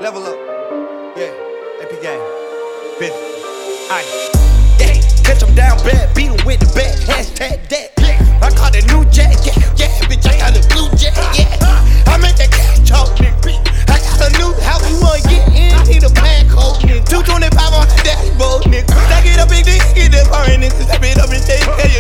Level up. Yeah, AP gang. Bitch. Aye. Yeah, catch them down bad, beat them with the bat. Hashtag that. I caught a new jack. Yeah, bitch, I got a blue jack. Yeah, I make that cash talk. I got a new house, you wanna get in? Need a pack hold. 225 on the dashboard, nigga. Stack it up, big dick, get that foreign niggas. Step it up and take